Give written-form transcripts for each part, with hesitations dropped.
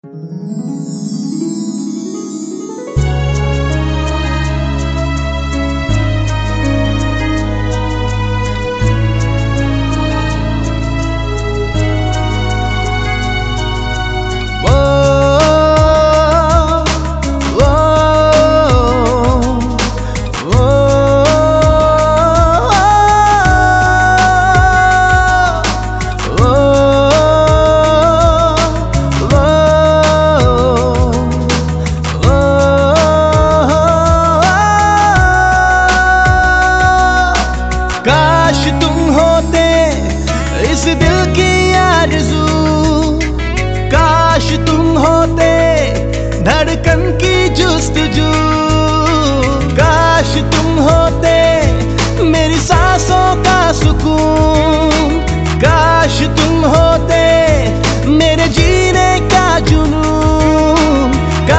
काश तुम होते इस दिल की आरज़ू, काश तुम होते धड़कन की जुस्तजू, काश तुम होते मेरी सांसों का सुकून, काश तुम होते मेरे जीने का जुनून,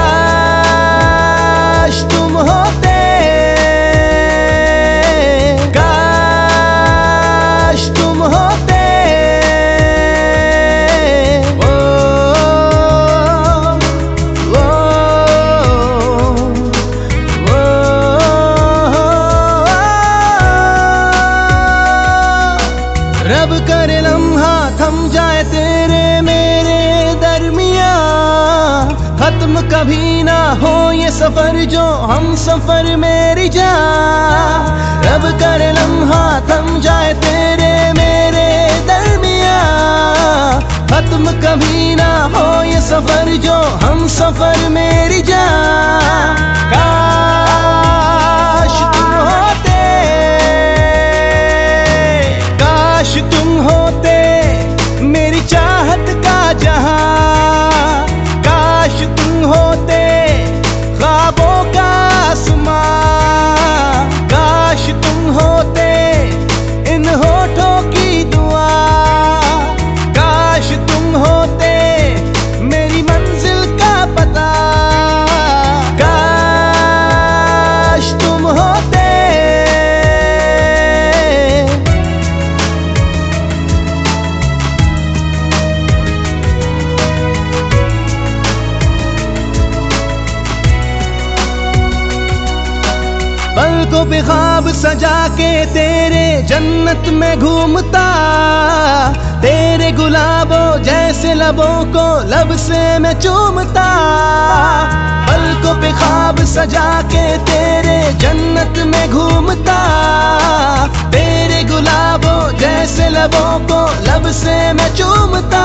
काश तुम होते, रब करे लम्हा थम जाए तेरे मेरे दरमिया, खत्म कभी ना हो ये सफर जो हम सफर मेरी जान। रब करे लम्हा थम जाए तेरे मेरे दरमिया, खत्म कभी ना हो ये सफर जो हम सफर मेरी जान। काश तुम होते, काश तुम होते मेरी चाहत का जहां, काश तुम होते ख्वाबों का आसमां, काश तुम होते इन होठों की दुआ, काश तुम होते मेरी मंजिल का पता, काश तुम होते। पलकों पे ख्वाब सजा के तेरे जन्नत में घूमता, तेरे गुलाबों जैसे लबों को लब से मैं चूमता। पलकों पे ख्वाब सजा के तेरे जन्नत में घूमता, तेरे गुलाबों जैसे लबों को लब से मैं चूमता।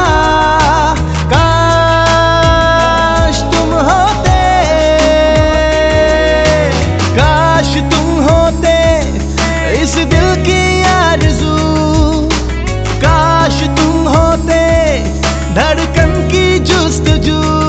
काश तुम होते, काश तुम होते इस दिल की आरज़ू, काश तुम होते धड़कन की जुस्तजू।